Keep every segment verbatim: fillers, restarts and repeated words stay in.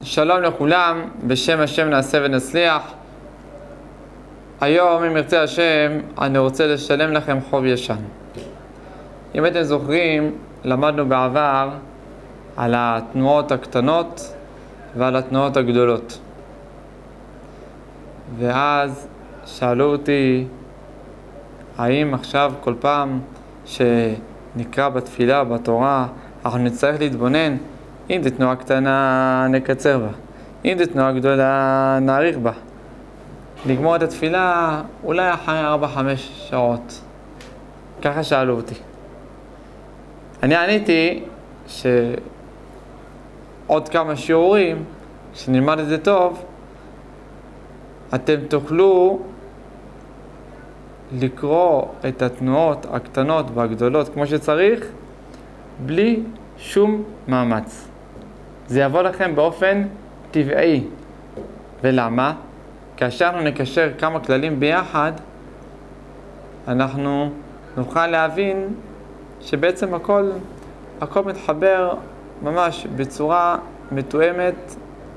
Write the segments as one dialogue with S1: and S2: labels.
S1: שלום לכולם, בשם השם נעשה ונצליח. היום, אם ירצה השם, אני רוצה לשלם לכם חוב ישן. אם אתם זוכרים, למדנו בעבר על התנועות הקטנות ועל התנועות הגדולות. ואז שאלו אותי, האם עכשיו כל פעם שנקרא בתפילה, בתורה, אנחנו נצטרך להתבונן, אם זו תנועה קטנה נקצר בה, אם זו תנועה גדולה נאריך בה. לגמור את התפילה אולי אחרי ארבע חמש שעות. ככה שאלו אותי. אני עניתי שעוד כמה שיעורים, שנלמד את זה טוב, אתם תוכלו לקרוא את התנועות הקטנות והגדולות כמו שצריך, בלי שום מאמץ. זה יבוא לכם באופן טבעי. ולמה? כאשר אנחנו נקשר כמה כללים ביחד, אנחנו נוכל להבין שבעצם הכל, הכל מתחבר ממש בצורה מתואמת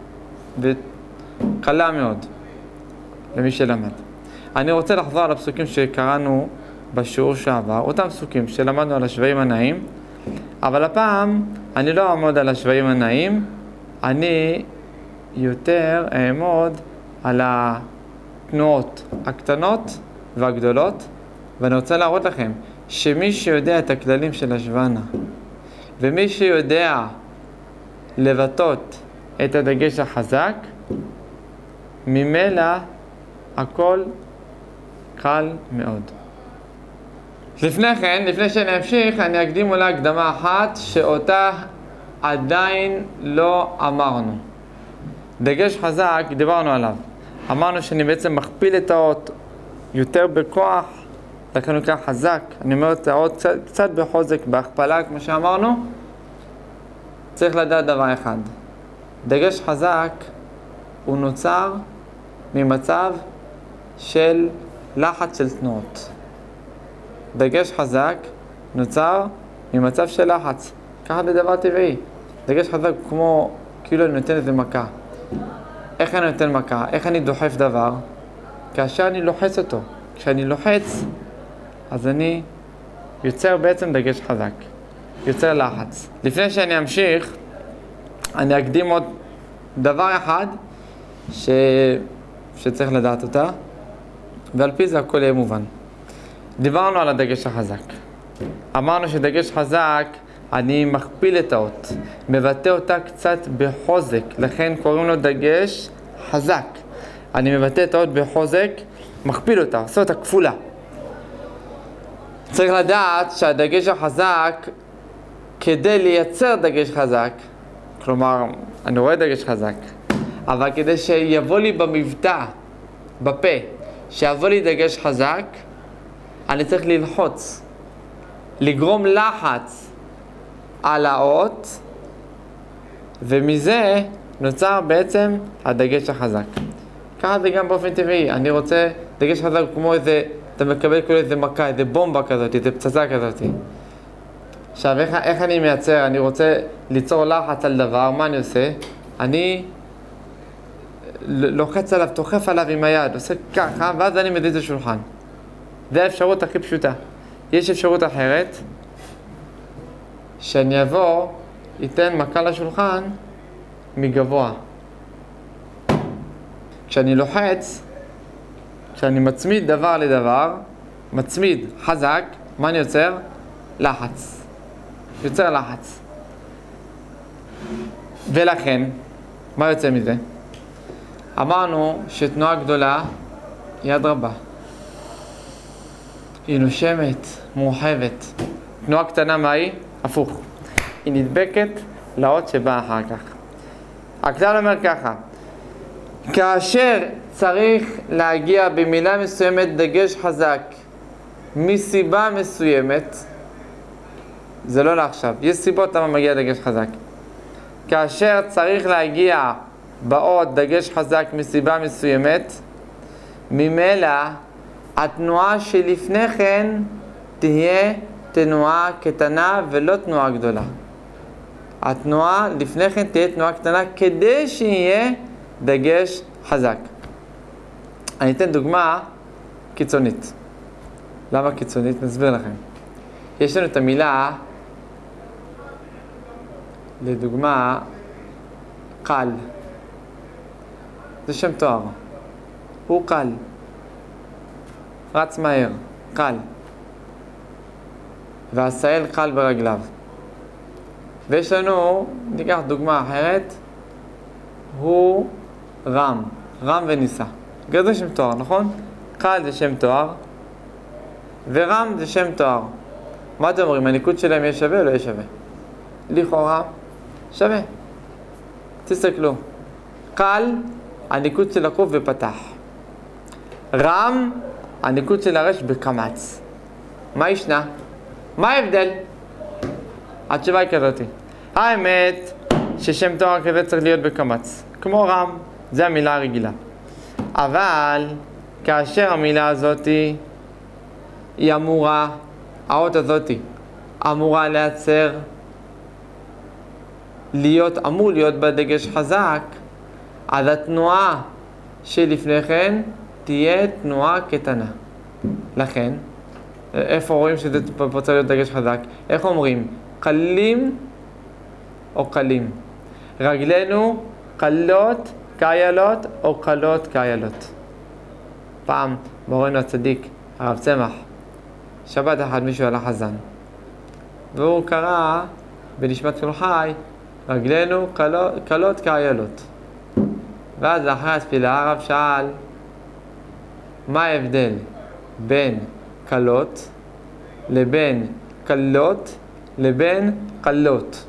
S1: וקלה מאוד למי שלמד. אני רוצה לחזור על הפסוקים שקראנו בשיעור שעבר, אותם פסוקים שלמדנו על השוואים הנעים, אבל הפעם אני לא אעמוד על השוואים הנעים, אני יותר אעמוד על התנועות הקטנות והגדולות, ואני רוצה להראות לכם שמי שיודע את הכללים של השוואנה, ומי שיודע לבטאות את הדגש החזק, ממילא הכל קל מאוד. לפני כן, לפני שאני אמשיך, אני אקדים אולי הקדמה אחת שאותה עדיין לא אמרנו. דגש חזק, דיברנו עליו. אמרנו שאני בעצם מכפיל את האות יותר בכוח, לכן הוא נקרא חזק. אני אומר את האות קצת, קצת בחוזק, בהכפלה, כמו שאמרנו. צריך לדעת דבר אחד. דגש חזק הוא נוצר ממצב של לחץ של תנועות. דגש חזק נוצר ממצב של לחץ. ככה זה דבר טבעי. דגש חזק הוא כמו, כאילו אני נותן איזה מכה. איך אני נותן מכה? איך אני דוחף דבר? כאשר אני לוחץ אותו. כשאני לוחץ, אז אני יוצר בעצם דגש חזק. יוצר לחץ. לפני שאני אמשיך, אני אקדים עוד דבר אחד ש... שצריך לדעת אותה, ועל פי זה הכל יהיה מובן. דיברנו על הדגש החזק. אמרנו שדגש חזק, אני מכפיל את האות, מבטא אותה קצת בחוזק, לכן קוראים לו דגש חזק. אני מבטא את האות בחוזק, מכפיל אותה, עושה אותה כפולה. צריך לדעת שהדגש החזק, כדי לייצר דגש חזק, כלומר, אני רואה דגש חזק, אבל כדי שיבוא לי במבטא, בפה, שיבוא לי דגש חזק, אני צריך ללחוץ, לגרום לחץ על האות, ומזה נוצר בעצם הדגש החזק. ככה זה גם באופן טבעי. אני רוצה דגש חזק כמו איזה, אתה מקבל כאילו איזה מכה, איזה בומבה כזאת, איזה פצצה כזאת. עכשיו, איך, איך אני מייצר? אני רוצה ליצור לחץ על דבר, מה אני עושה? אני לוחץ עליו, תוחף עליו עם היד, עושה ככה, ואז אני מזיז את השולחן. זה האפשרות הכי פשוטה. יש אפשרות אחרת, שאני אבוא, ייתן מכה לשולחן מגבוה. כשאני לוחץ, כשאני מצמיד דבר לדבר, מצמיד חזק, מה אני יוצר? לחץ. יוצר לחץ. ולכן, מה יוצא מזה? אמרנו שתנועה גדולה, יד רבה. היא נושמת, מורחבת. תנועה קטנה מה היא? הפוך. היא נדבקת לאות שבאה אחר כך. הכלל אומר ככה, כאשר צריך להגיע במילה מסוימת דגש חזק מסיבה מסוימת, זה לא לעכשיו, יש סיבות למה מגיע דגש חזק. כאשר צריך להגיע באות דגש חזק מסיבה מסוימת, ממילא התנועה שלפני כן תהיה תנועה קטנה ולא תנועה גדולה. התנועה לפני כן תהיה תנועה קטנה כדי שיהיה דגש חזק. אני אתן דוגמה קיצונית. למה קיצונית? נסביר לכם. יש לנו את המילה, לדוגמה, קל. זה שם תואר. הוא קל. רץ מהר. קל. והסייל קל ברגליו. ויש לנו, ניקח דוגמה אחרת, הוא רם. רם וניסה. זה שם תואר, נכון? קל זה שם תואר. ורם זה שם תואר. מה אתם אומרים? הניקוד שלהם יהיה שווה או לא יהיה שווה? לכאורה שווה. תסתכלו. קל, הניקוד של הקוף בפתח. רם, הניקוד של הרש בקמץ. מה ישנה? מה ההבדל? התשובה היא כזאת. האמת ששם תואר כזה צריך להיות בקמץ. כמו רם, זה המילה הרגילה. אבל כאשר המילה הזאת היא אמורה, האות הזאת אמורה לייצר, להיות, אמור להיות בדגש חזק, אז התנועה שלפני כן תהיה תנועה קטנה. לכן, איפה רואים שזה רוצה להיות דגש חזק? איך אומרים? קלים או קלים? רגלינו קלות כאיילות או קלות כאיילות? פעם מורנו הצדיק, הרב צמח, שבת אחד מישהו הלך חזן, והוא קרא בנשמת כל חי, רגלינו קלות, קלות כאיילות. ואז לאחר התפילה הרב שאל, מה ההבדל בין קלות לבין קלות לבין קלות?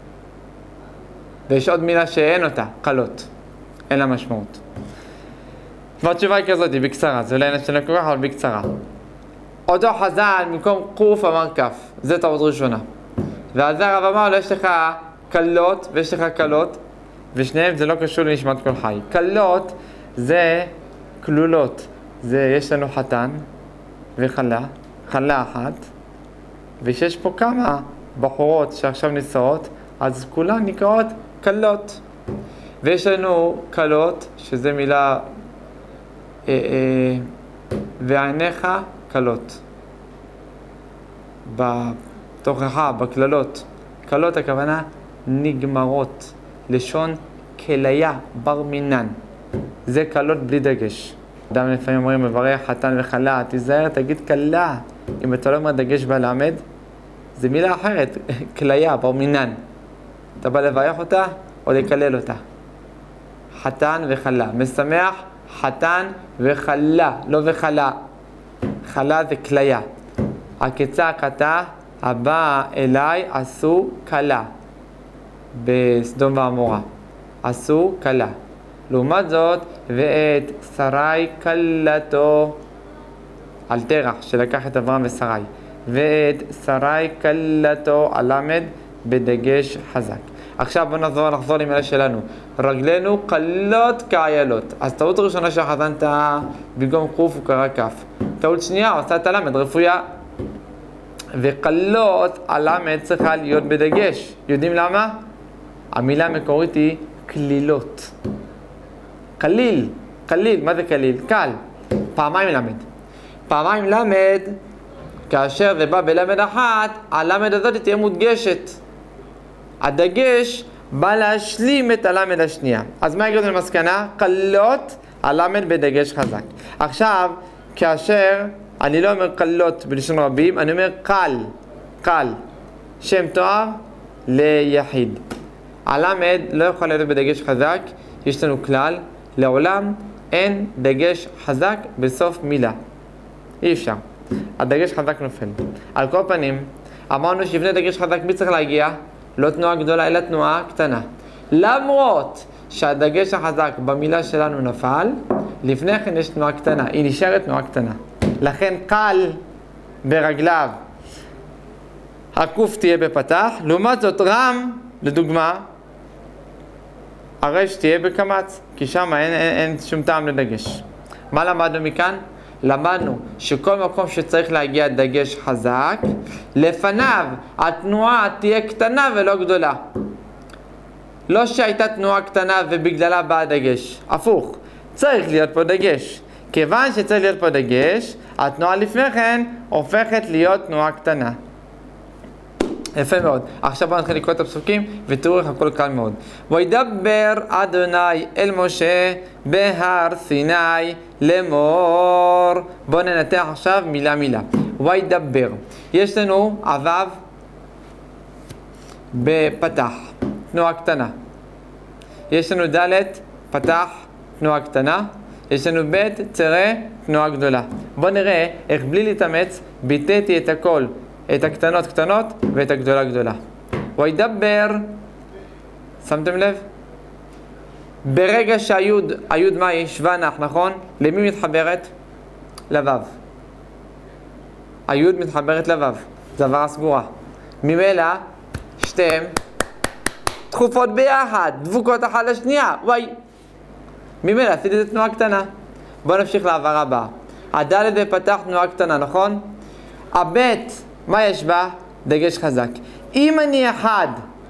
S1: ויש עוד מילה שאין אותה, קלות. אין לה משמעות. והתשובה היא כזאת, בקצרה. זה אולי נשנה כל כך, אבל בקצרה. אותו חז"ל, במקום קוף אמר כף. זה טעות ראשונה. ועל זה הרב אמר לו, יש לך קלות ויש לך קלות, ושניהם זה לא קשור לנשמת כל חי. קלות זה כלולות. זה, יש לנו חתן וחלה, חלה אחת, ושיש פה כמה בחורות שעכשיו נישאות, אז כולן נקראות קלות. ויש לנו קלות, שזה מילה, אה, אה, ועיניך קלות. בתוכחה, בכללות. קלות הכוונה נגמרות, לשון כליה, בר מינן. זה קלות בלי דגש. אדם לפעמים אומרים, מברך חתן וחלה, תיזהר, תגיד קלה. אם אתה לא אומר דגש בלמד, זה מילה אחרת, כליה, בר מינן. אתה בא לברך אותה או לקלל אותה. חתן וחלה. משמח, חתן וחלה, לא וחלה. חלה זה כליה. הקצה הקטה, הבא אליי עשו קלה. בסדום ועמורה. עשו קלה. לעומת זאת, ואת שרי קלתו, על תרח שלקח את אברהם ושרי. ואת שרי קלתו הלמד בדגש חזק. עכשיו בוא נחזור, נחזור למילה שלנו. רגלינו קלות כאיילות. אז טעות ראשונה שהחזנת במקום קוף הוא קרא כף. טעות שנייה הוא עשה את הלמד רפויה. וקלות הלמד צריכה להיות בדגש. יודעים למה? המילה המקורית היא כלילות. קליל, קליל, מה זה קליל? קל. פעמיים למד. פעמיים למד, כאשר זה בא בלמד אחת, הלמד הזאת תהיה מודגשת. הדגש בא להשלים את הלמד השנייה. אז מה יגידו למסקנה? קלות, הלמד בדגש חזק. עכשיו, כאשר אני לא אומר קלות בלשון רבים, אני אומר קל, קל. שם תואר ליחיד. הלמד לא יכול להיות בדגש חזק, יש לנו כלל, לעולם אין דגש חזק בסוף מילה. אי אפשר. הדגש חזק נופל. על כל פנים, אמרנו שבני דגש חזק מי צריך להגיע? לא תנועה גדולה, אלא תנועה קטנה. למרות שהדגש החזק במילה שלנו נפל, לפני כן יש תנועה קטנה. היא נשארת תנועה קטנה. לכן קל ברגליו. הקוף תהיה בפתח. לעומת זאת רם, לדוגמה, הרש תהיה בקמץ, כי שם אין, אין, אין שום טעם לדגש. מה למדנו מכאן? למדנו שכל מקום שצריך להגיע דגש חזק, לפניו התנועה תהיה קטנה ולא גדולה. לא שהייתה תנועה קטנה ובגללה בא דגש, הפוך, צריך להיות פה דגש. כיוון שצריך להיות פה דגש, התנועה לפני כן הופכת להיות תנועה קטנה. יפה מאוד. עכשיו בואו נתחיל לקרוא את הפסוקים ותראו איך הכל קל מאוד. וידבר אדוני אל משה בהר סיני לאמור. בואו ננתח עכשיו מילה מילה. וידבר. יש לנו אבב בפתח, תנועה קטנה. יש לנו ד' פתח, תנועה קטנה. יש לנו ב' צרה, תנועה גדולה. בואו נראה איך בלי להתאמץ ביטאתי את הכל. את הקטנות קטנות ואת הגדולה גדולה. וידבר, שמתם לב? ברגע שהיוד, היוד מה היא? שוונח, נכון? למי מתחברת? לבב. היוד מתחברת לבב. זה עברה סגורה. ממילא, שתיהם דחופות ביחד, דבוקות אחת לשנייה. וואי. ממילא, עשיתי את תנועה קטנה. בואו נמשיך לעברה הבאה. הדלת בפתח תנועה קטנה, נכון? הבית, מה יש בה? דגש חזק. אם אני אחד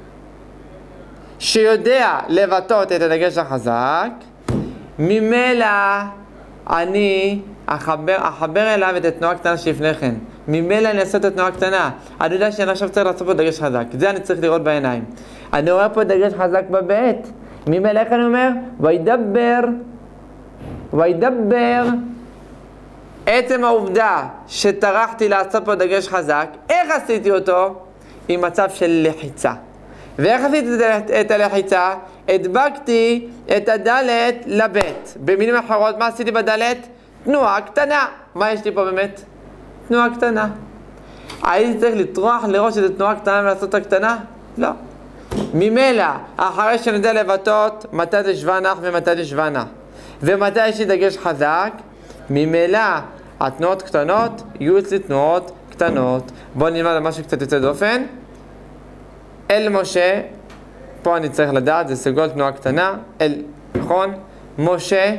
S1: שיודע לבטאות את הדגש החזק, ממילא אני אחבר, אחבר אליו את התנועה הקטנה שלפני כן. ממילא אני אעשה את התנועה הקטנה. אני יודע שאני עכשיו צריך לעשות פה דגש חזק. זה אני צריך לראות בעיניים. אני רואה פה דגש חזק בבית. ממילא איך אני אומר? וידבר. וידבר. עצם העובדה שטרחתי לעשות פה דגש חזק, איך עשיתי אותו? עם מצב של לחיצה. ואיך עשיתי את הלחיצה? הדבקתי את הדלת לבית. במילים אחרות, מה עשיתי בדלת? תנועה קטנה. מה יש לי פה באמת? תנועה קטנה. הייתי צריך לטרוח לראות שזו תנועה קטנה ולעשות אותה קטנה? לא. ממילא, אחרי שאני יודע לבטאות מתי זה שוונח ומתי זה שוונה, ומתי יש לי דגש חזק, ממילא התנועות קטנות יהיו אצלי תנועות קטנות. בואו נלמד על משהו קצת יוצא דופן. אל משה, פה אני צריך לדעת, זה סגול תנועה קטנה. אל, נכון? משה,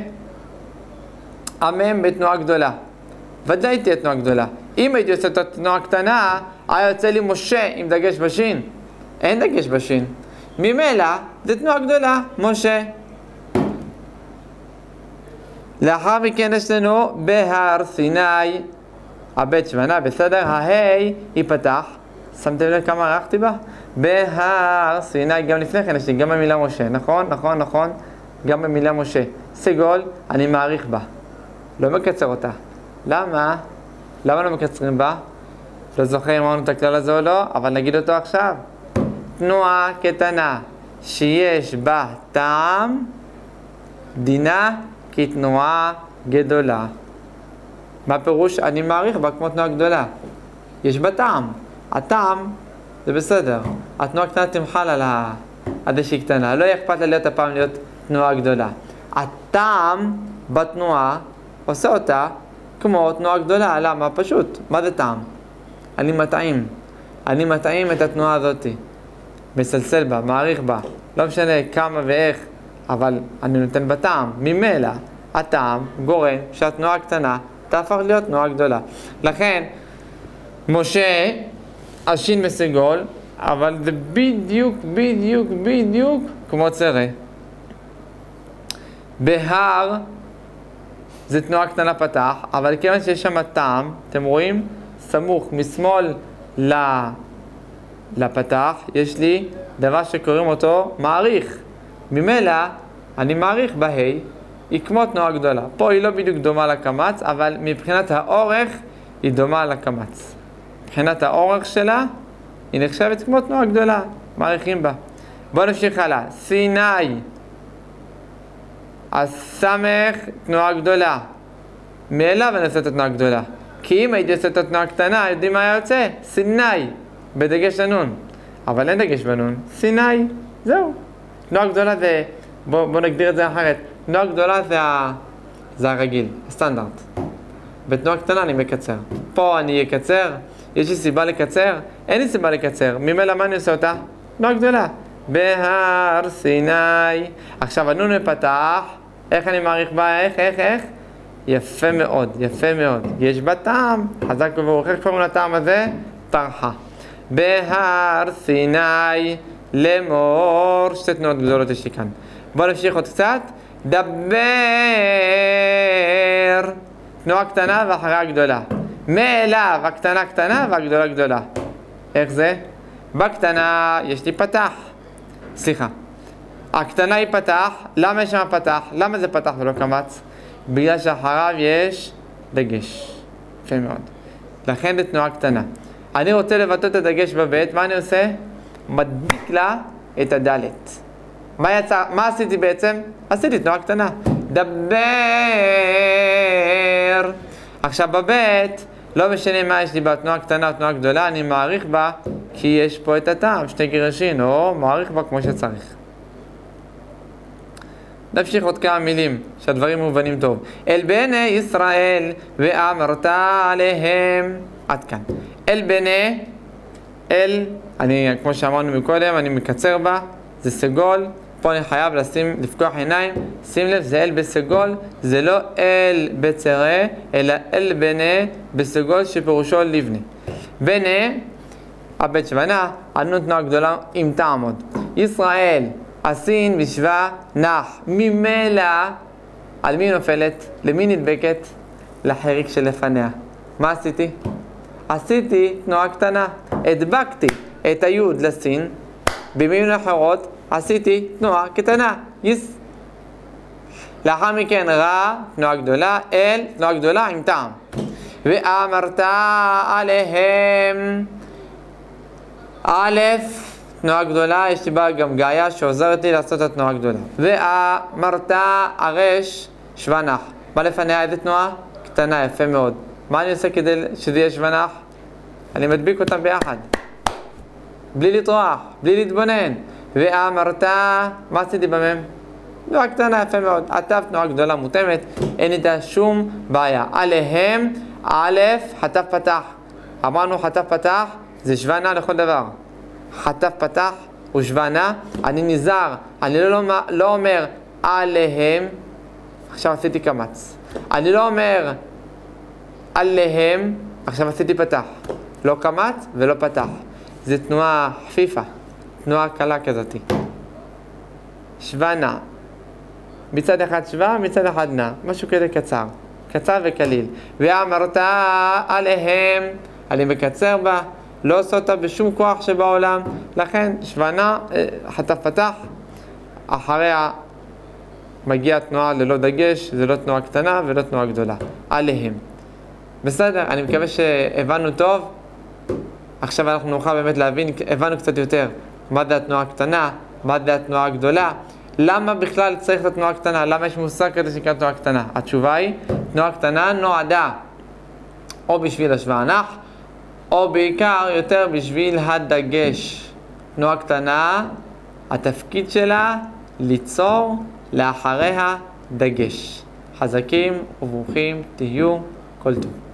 S1: המם בתנועה גדולה. ודאי תהיה תנועה גדולה. אם הייתי עושה את התנועה קטנה, היה יוצא לי משה עם דגש בשין. אין דגש בשין. ממילא, זה תנועה גדולה, משה. לאחר מכן יש לנו בהר סיני, הבית שוונה, בסדר? ההי ייפתח. שמתם לב כמה ערכתי בה? בהר סיני, גם לפני כן יש לי גם במילה משה, נכון? נכון, נכון? גם במילה משה. סגול, אני מעריך בה. לא מקצר אותה. למה? למה לא מקצרים בה? לא זוכר אם אמרנו את הכלל הזה או לא, אבל נגיד אותו עכשיו. תנועה קטנה שיש בה טעם, דינה כתנועה גדולה. מה פירוש? אני מעריך בה כמו תנועה גדולה. יש בה טעם. הטעם זה בסדר. התנועה קטנה תמחל על הדשי קטנה. לא אכפת לה להיות הפעם להיות תנועה גדולה. הטעם בתנועה עושה אותה כמו תנועה גדולה. למה? פשוט. מה זה טעם? אני מטעים. אני מטעים את התנועה הזאת. מסלסל בה, מעריך בה. לא משנה כמה ואיך, אבל אני נותן בטעם. ממילא, הטעם גורם שהתנועה הקטנה תהפך להיות תנועה גדולה. לכן, משה, השין בסגול, אבל זה בדיוק, בדיוק, בדיוק כמו צרה. בהר זה תנועה קטנה פתח, אבל כיוון שיש שם טעם, אתם רואים? סמוך משמאל לפתח, יש לי דבר שקוראים אותו מעריך. ממילא, אני מעריך בהי, היא כמו תנועה גדולה. פה היא לא בדיוק דומה לקמץ, אבל מבחינת האורך היא דומה לקמץ. מבחינת האורך שלה, היא נחשבת כמו תנועה גדולה. מעריכים בה. בואו נמשיך הלאה. סיני. הסמך תנועה גדולה. מאליו אני עושה את התנועה גדולה. כי אם הייתי עושה את התנועה קטנה, יודעים מה היה יוצא? סיני. בדגש הנון. אבל אין דגש בנון. סיני. זהו. תנועה גדולה זה, בוא, בוא נגדיר את זה אחרת. תנועה גדולה זה, ה... זה הרגיל, הסטנדרט. בתנועה קטנה אני מקצר. פה אני אקצר. יש לי סיבה לקצר? אין לי סיבה לקצר. ממילא מה אני עושה אותה? תנועה גדולה. בהר סיני. עכשיו הנון מפתח. איך אני מעריך בה? איך, איך, איך? יפה מאוד, יפה מאוד. יש בה טעם. חזק וברוך. איך קוראים לטעם הזה? טרחה. בהר סיני לאמור, שתי תנועות גדולות יש לי כאן. בואו נמשיך עוד קצת. דבר, תנועה קטנה ואחריה גדולה. מאליו, הקטנה קטנה והגדולה גדולה. איך זה? בקטנה יש לי פתח. סליחה. הקטנה היא פתח. למה יש שם פתח? למה זה פתח ולא קמץ? בגלל שאחריו יש דגש. יפה מאוד. לכן זה תנועה קטנה. אני רוצה לבטא את הדגש בבית, מה אני עושה? מדביק לה את הדלת. מה יצא? מה עשיתי בעצם? עשיתי תנועה קטנה. דבר. עכשיו בבית, לא משנה מה יש לי בתנועה קטנה או תנועה גדולה, אני מעריך בה כי יש פה את הטעם, שתי גירשין, או מעריך בה כמו שצריך. נמשיך עוד כמה מילים, שהדברים מובנים טוב. אל בני ישראל ואמרת עליהם. עד כאן. אל בני, אל, אני, כמו שאמרנו מקודם, אני מקצר בה, זה סגול. פה אני חייב לשים, לפקוח עיניים. שים לב, זה אל בסגול, זה לא אל בצרה, אלא אל בני בסגול שפירושו לבני. בני, הבית שבנה, ענו תנועה גדולה עם תעמוד. ישראל, הסין בשווה נח. ממילא, על מי נופלת? למי נדבקת? לחריק שלפניה. מה עשיתי? עשיתי תנועה קטנה. הדבקתי את היוד לסין. במילים אחרות, עשיתי תנועה קטנה. יס. לאחר מכן רע, תנועה גדולה, אל, תנועה גדולה עם טעם. ואמרת עליהם. א', תנועה גדולה, יש לי בה גם גאיה שעוזרת לי לעשות את התנועה הגדולה. ואמרת הרש שוונח. מה לפניה? איזה תנועה? קטנה, יפה מאוד. מה אני עושה כדי שזה יהיה שוונח? אני מדביק אותם ביחד. בלי לטרוח, בלי להתבונן. ואמרת, מה עשיתי במם? תנועה קטנה, יפה מאוד. עטף תנועה גדולה מותאמת, אין איתה שום בעיה. עליהם, א', חטף פתח. אמרנו חטף פתח, זה שוונה לכל דבר. חטף פתח ושוונה, אני נזהר, אני לא, לא, לא אומר עליהם, עכשיו עשיתי קמץ. אני לא אומר עליהם, עכשיו עשיתי פתח. לא קמץ ולא פתח. זה תנועה חפיפה, תנועה קלה כזאת. שוונה. מצד אחד שווה, מצד אחד נע. משהו כזה קצר. קצר וקליל. ואמרת עליהם, אני מקצר בה, לא עושה אותה בשום כוח שבעולם. לכן שוונה, חטף פתח, אחריה מגיעה תנועה ללא דגש, זה לא תנועה קטנה ולא תנועה גדולה. עליהם. בסדר, אני מקווה שהבנו טוב. עכשיו אנחנו נוכל באמת להבין, הבנו קצת יותר מה זה התנועה הקטנה, מה זה התנועה הגדולה. למה בכלל צריך את התנועה הקטנה? למה יש מושג כזה שנקרא תנועה קטנה? התשובה היא, תנועה קטנה נועדה או בשביל השוונח, או בעיקר יותר בשביל הדגש. תנועה קטנה, התפקיד שלה ליצור לאחריה דגש. חזקים וברוכים תהיו, כל טוב.